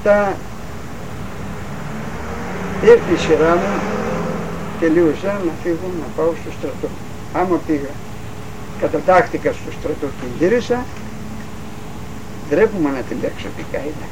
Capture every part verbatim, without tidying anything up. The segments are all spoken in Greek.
Μετά ήρθε η σειρά μου, τελείωσα να φύγω να πάω στο στρατό. Άμα πήγα, κατατάχθηκα στο στρατό και γύρισα, ντρέπομαι να την παίξω την γκάιτα.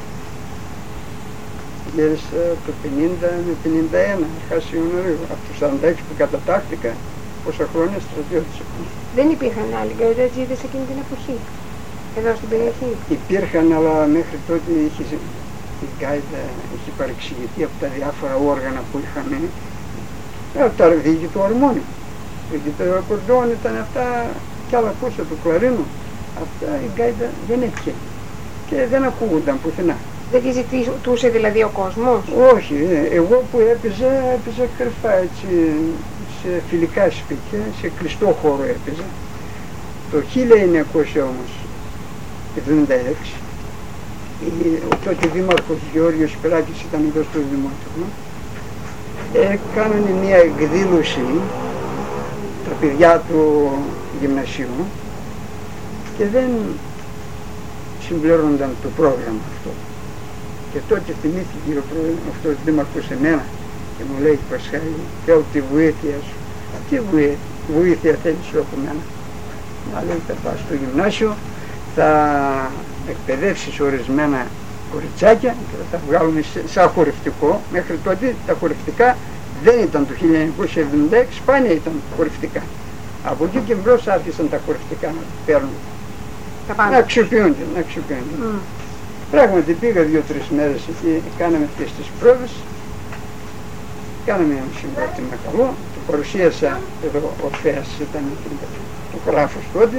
Γύρισα το πενήντα με πενήντα ένα, αρχάς Ιανουαρίου. Από το σαράντα έξι που κατατάχθηκα, πόσα χρόνια στρατιώτησα. Δεν υπήρχαν άλλοι γκαϊτατζίδες εκείνη την εποχή, εδώ στην περιοχή? Υπήρχαν, αλλά μέχρι τότε είχε, η γκάιτα είχε παρεξηγηθεί από τα διάφορα όργανα που είχαν. Ε, τα διοίκη του αρμόνιου. Γιατί το ακορντεόν ήταν αυτά κι άλλα πόσα του κλαρίνου. Αυτά η γκάιτα δεν έτυχε και δεν ακούγονταν πουθενά. Δεν τη ζητούσε δηλαδή ο κόσμος? Όχι, εγώ που έπαιζα, έπαιζα κρυφά έτσι, σε φιλικά σπίτια, σε κλειστό χώρο έπαιζα. Το χίλια εννιακόσια εβδομήντα έξι, ο τότε δήμαρχος Γεώργιος Σπυράκης ήταν εδώ στο δημότιο, έκαναν μια εκδήλωση τα παιδιά του γυμνασίου και δεν συμπληρώνονταν το πρόγραμμα αυτό. Και τότε θυμήθηκε αυτός ο δήμαρχος εμένα και μου λέει, Πασχάλη, θέλω τη βοήθεια σου. Τι βοήθεια, βοήθεια θέλεις από μένα? Μα λέει, θα πας στο γυμνάσιο, θα εκπαιδεύσεις ορισμένα κοριτσάκια και θα τα βγάλουμε σαν χορευτικό. Μέχρι τότε τα χορευτικά δεν ήταν το χίλια εννιακόσια εβδομήντα έξι, σπάνια ήταν χορευτικά. Από εκεί και μπρος άρχισαν τα χορευτικά να παίρνουν, να αξιοποιούνται, να αξιοποιούνται. Mm. Πράγματι πήγα δύο-τρεις μέρες εκεί, κάναμε και στις πρόβες, κάναμε ένα συγκρότημα καλό, το παρουσίασα εδώ, ο Φέας ήταν το γράφος τότε.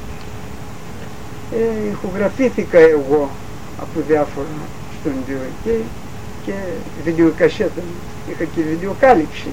Ε, ηχογραφήθηκα εγώ από διάφορα στούντιο εκεί και βιντεοκασέτα, είχα και βιντεοκάλυψη.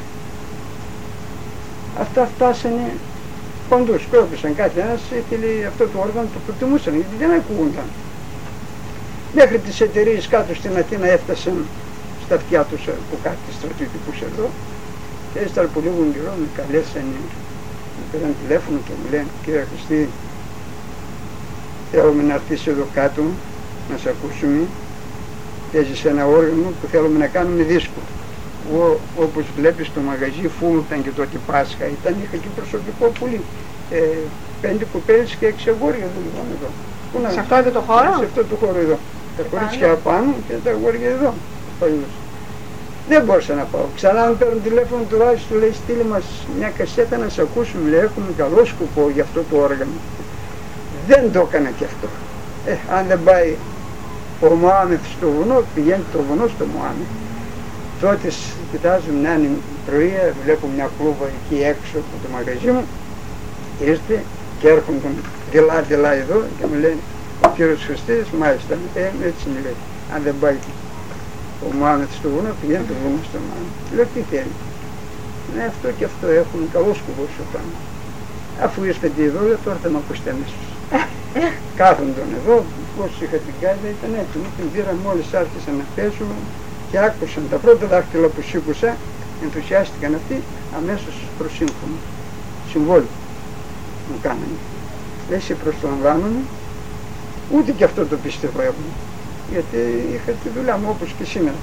Αυτά φτάσανε παντού, σκόπισαν κάτι, ένας ήθελε αυτό το όργανο, το προτιμούσαν γιατί δεν ακούγονταν. Μέχρι τις εταιρείες κάτω στην Αθήνα έφτασαν στα αυτιά τους από κάτι στρατιωτικούς εδώ και έστερα από λίγο καιρό με καλέσανε, με πήραν τηλέφωνο και μου λένε, κύριε Χριστή, θέλουμε να έρθεις εδώ κάτω να σε ακούσουμε, παίζεις ένα όργανο που θέλουμε να κάνουμε δίσκο. Εγώ, όπως βλέπεις, το μαγαζί φούλου ήταν και τότε Πάσχα, ήταν, είχα και προσωπικό πολύ. Ε, πέντε κοπέλες και έξι αγόρια δουλεύαν εδώ. Να, σε αυτό εδώ το χώρο? Σε αυτό το χώρο εδώ. Τα κορίτσια πάνω και τα αγόρια εδώ. Δεν μπορούσα να πάω. Ξανά μου παίρνουν τηλέφωνο τουλάχιστον, του λέει, στείλε μας μια κασέτα να σε ακούσουμε, λέει, έχουμε καλό σκοπό για αυτό το όργανο. Δεν το έκανα και αυτό. Ε, αν δεν πάει ο Μωάμεθ στο βουνό, πηγαίνει το βουνό στο Μωάμεθ. Τότε κοιτάζω μια πρωία, βλέπω μια κλούβα εκεί έξω από το μαγαζί μου, ήρθε και έρχονταν δειλά-δειλά εδώ και μου λένε, ο κύριος Χριστής, μάλιστα, ε, έτσι μου λέει, αν δεν πάει ο Μωάμεθ στο βουνό, πηγαίνει το βουνό στο Μωάμεθ. Λέω, τι θέλει? Ναι, αυτό και αυτό έχουν καλό σκοπό σου πάνω. Αφού ήρθατε εδώ, λέω, τώρα θα με ακούσετε αμέσως. Κάθονταν εδώ, πώς είχα την γκάιτα, ήταν έτσι, μου την πήρα μόλις άρχισα να παίζω και άκουσαν τα πρώτα δάχτυλα που σήκουσα, ενθουσιάστηκαν αυτοί, αμέσως προσύμφωνο. Συμβόλαιο μου κάνανε. Δεν σε προσλαμβάνομαι, ούτε και αυτό το πιστεύω εγώ, γιατί είχα τη δουλειά μου όπως και σήμερα.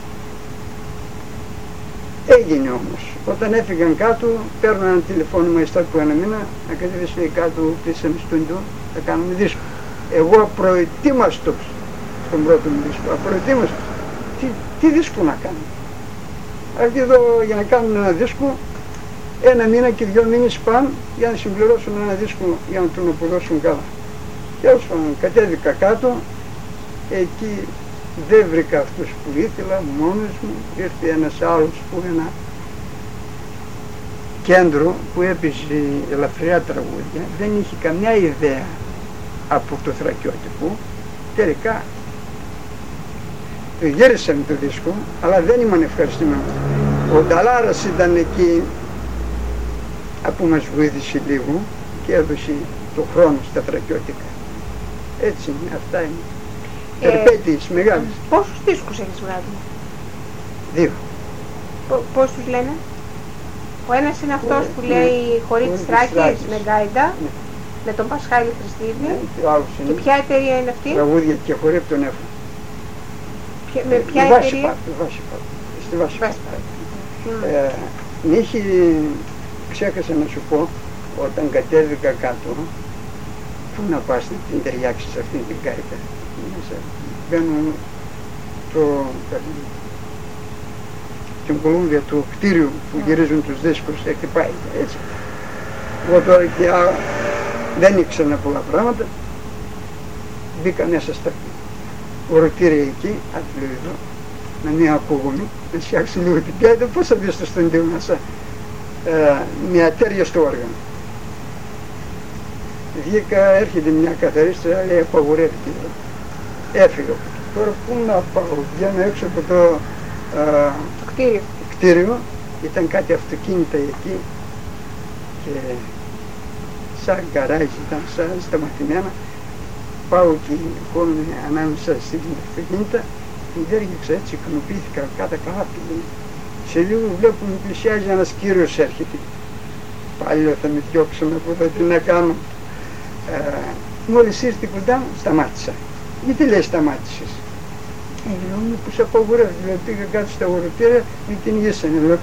Έγινε όμως, όταν έφυγαν κάτω, παίρνω ένα τηλεφώνημα ύστερα από ένα μήνα, να κατέβεις λέει κάτω, κλείσαμε στούντιο, θα κάνουμε δίσκο. Εγώ απροετοίμαστος στον πρώτο μου δίσκο, απροετοίμαστος. Τι, τι δίσκο να κάνω? Αυτοί εδώ για να κάνουν ένα δίσκο, ένα μήνα και δυο μήνες πάνε για να συμπληρώσουν ένα δίσκο για να τον αποδώσουν καλά. Τέλος πάντων, κατέβηκα κάτω, εκεί δεν βρήκα αυτούς που ήθελα μόνος μου, ήρθε ένας άλλος που ένα κέντρο που έπαιζε ελαφριά τραγούδια, δεν είχε καμιά ιδέα από το θρακιώτικο. Τελικά το γύρισαμε το δίσκο, αλλά δεν ήμουν ευχαριστημένος. Ο Νταλάρας ήταν εκεί που μας βοήθησε λίγο και έδωσε το χρόνο στα θρακιώτικα. Έτσι είναι, αυτά είναι. Ε, Περπέτειες μεγάλες. Πόσους δίσκους έχεις βγάλει? Δύο. Πώς τους λένε? Ο ένας είναι αυτός που λέει χωρίς τις Θράκες με γκάιντα, ναι, με τον Πασχάλη Χριστίδη. Ναι, και, και ποια εταιρεία είναι αυτή? Τραγούδια και χορεύει τον Έφο. Ποια- Με ποια Η βάση εταιρεία? πάρκ, η βάση πάρκ, στη βάση Βάση πάρκ. Μμ. Ε, είχε, ξέχασα να σου πω, όταν κατέβηκα κάτω, πού να πας να την ταιριάξεις αυτή την κάιτα. Μέσα μπαίνουν το, την κολούμβια του κτίριου που γυρίζουν τους δίσκους, εκτυπάει έτσι. Εγώ τώρα και α, δεν ήξερα πολλά πράγματα, μπήκα μέσα στα οροτήρια εκεί, άτλιο εδώ, να μην ακούγομαι, να φτιάξω λίγο την κάιτα, πώς θα μπει στο στοντίο μέσα, ε, μια τέρια στο όργανο. Βγήκα, έρχεται μια καθαρίστρια, λέει απαγορεύτηκε. Έφυγα. Τώρα πού να πάω, βγαίνω έξω από το, α, Το κτίριο. κτίριο, ήταν κάτι αυτοκίνητα εκεί και σαν γκαράζ ήταν, σαν σταματημένα. Πάω και κόμμα ανάμεσα στην αυτοκίνητα, την έργηξα έτσι, ικανοποιήθηκα κάτω καλά. Σε λίγο βλέπουμε πλησιάζει ένας κύριος έρχεται. Πάλι θα με διώξουν από εδώ, τι να κάνω. Ε, μόλις ήρθε κοντά μου, σταμάτησα. Γιατί λέει σταμάτησες? Ε, λέω, μήπως απαγορεύει, δηλαδή πήγα κάτω στα οροτήρια, με την γύσανε, λέω.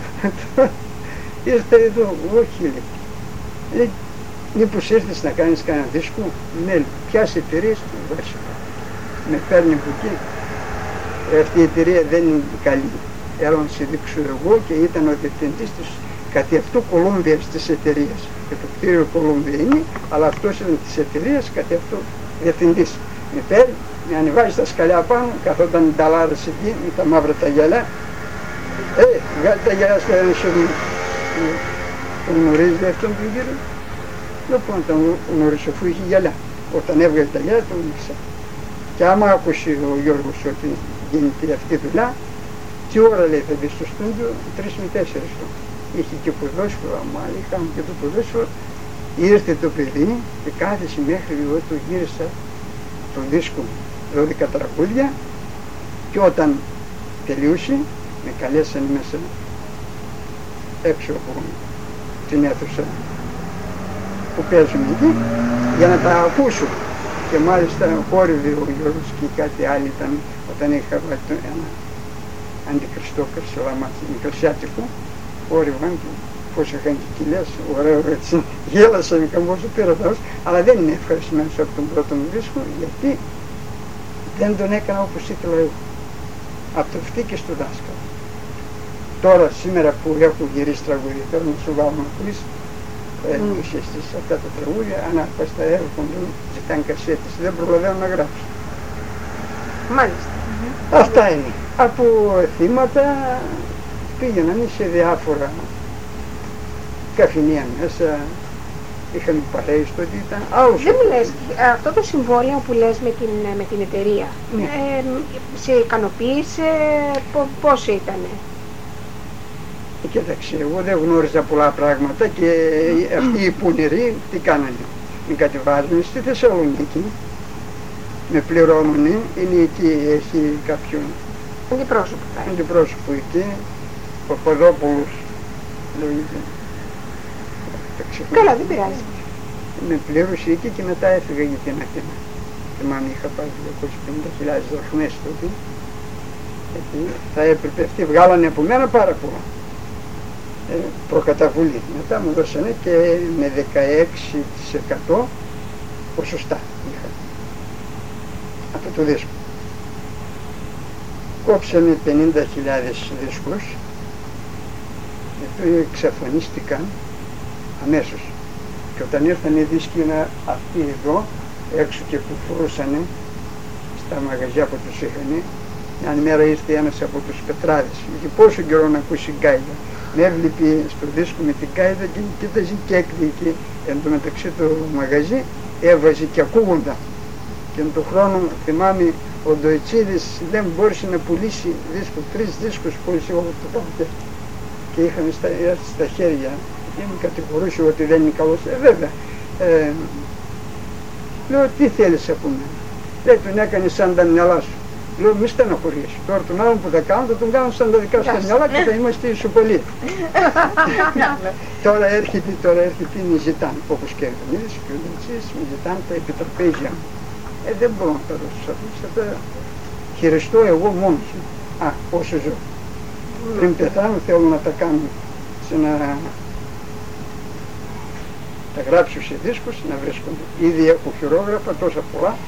Ήρθα εδώ, όχι, λέει. Λέει, μήπως ήρθες να κάνεις κανένα δίσκο? Ναι, λέει, ποιας εταιρείας? Βάση. Με παίρνει από εκεί. Αυτή η εταιρεία δεν είναι καλή. Έλα να σε δείξω εγώ, και ήταν ο διευθυντής της κατ' αυτού Κολούμβιας της εταιρείας. Και το κτίριο Κολούμβια είναι, αλλά αυτός ήταν της εταιρείας κατ' αυτού διευθυντής. Με παίρνει, με ανεβάζει τα σκαλιά πάνω, καθόταν νταλάρας εκεί με τα μαύρα τα γυαλιά. Ε, βγάλει τα γυαλιά στο ένα σιωπή. Τον γνωρίζει αυτόν τον κύριο? Λοιπόν, τον γνωρίζω, αφού είχε γυαλιά. Όταν έβγαλε τα γυαλιά, τον μίλησα. Και άμα άκουσε ο Γιώργος ότι γίνεται αυτή η δουλειά, τι ώρα λέει θα μπει στο στούντιο? Τρεις με τέσσερις. Είχε και ποδόσφαιρο, άμα είχαμε και το ποδόσφαιρο. Ήρθε το παιδί και κάθεσε μέχρι εγώ το γύρισα το δίσκο δώδεκα τραγούδια, και όταν τελείωσε με καλέσανε μέσα έξω από την αίθουσα που παίζουν εκεί για να τα ακούσω. Και μάλιστα χόρευε ο Γιώργος και κάτι άλλο ήταν όταν είχα βάλει ένα αντικριστό κρυσολαμάτι μικρασιάτικο, χόρευαν και πώς είχαν και κοιλιές, ωραίο έτσι, γέλασαν καμπόσο πήρα τα όσο, αλλά δεν είναι ευχαριστημένος από τον πρώτο μου δίσκο, γιατί δεν τον έκανα όπως ήθελα εγώ. Από το φτύκι στο δάσκαλο. Τώρα, σήμερα που έχω γυρίσει τραγούδια, θέλω να σου βάλω να πεις, mm. στις αυτά τα τραγούδια, ανάπαστα έρχονται, ζητάνε κασέτες, δεν προλαβαίνω να γράψω. Μάλιστα. Αυτά είναι. Από θύματα πήγαιναν σε διάφορα καφενεία μέσα, είχαμε παρέες τότε, ήταν άλλος. Δεν μου λες, αυτό το συμβόλαιο που λες με την, με την εταιρεία, ναι. ε, σε ικανοποίησε, πώς ήτανε? Κοίταξε, εγώ δεν γνώριζα πολλά πράγματα και αυτοί οι πονηροί τι κάνανε? Με κατεβάζουν στη Θεσσαλονίκη, με πληρώνουν, είναι εκεί, έχει κάποιον αντιπρόσωπο, αντιπρόσωπο εκεί, Παπαδόπουλος λέγεται. Καλά, δεν πειράζει. Με πλήρωσε εκεί και μετά έφυγα για την Αθήνα. Θυμάμαι είχα πάρει διακόσιες πενήντα χιλιάδες δραχμές τότε. Εκεί θα έπρεπε, αυτοί βγάλανε από μένα πάρα πολλά. Ε, προκαταβολή. Μετά μου δώσανε και με δεκαέξι τοις εκατό ποσοστά είχα από το δίσκο. Κόψανε πενήντα χιλιάδες δίσκους, γιατί εξαφανίστηκαν αμέσως. Και όταν ήρθαν οι δίσκοι αυτοί εδώ, έξω και που φορούσανε στα μαγαζιά που τους είχαν, μια μέρα ήρθε ένας από τους πετράδες. Είχε πόσο καιρό να ακούσει γκάιδα. Με έβλεπε στο δίσκο με την γκάιδα και κοίταζε και έκδικε. Εν τω μεταξύ το μαγαζί έβαζε και ακούγοντα. Και εν τον χρόνο θυμάμαι ο Ντοϊτσίδης δεν μπόρεσε να πουλήσει δίσκο, τρεις δίσκους πούλησε όλο το τότε. Και είχαμε στα, έρθει στα χέρια και με κατηγορούσε ότι δεν είναι καλός. Ε, βέβαια. Ε, λέω, τι θέλεις από μένα? Λέει, τον έκανε σαν τα μυαλά σου. Λέω, μη στεναχωρήσει. Τώρα τον άλλον που θα κάνω, θα τον κάνω σαν τα δικά σου τα μυαλά και θα είμαστε ισοπαλοί. Τώρα έρχεται, τώρα έρχεται, με ζητάνε, όπως και εμείς και εσείς, με ζητάνε τα επιτραπέζια μου. Ε, δεν μπορώ να τα δώσω σε αυτούς, θα τα χειριστώ εγώ μόνος μου. Α, όσο ζω. Πριν πεθάνω θέλω να τα κάνω, σε να τα γράψω σε δίσκους, να βρίσκονται. Ήδη έχω χειρόγραφα τόσα πολλά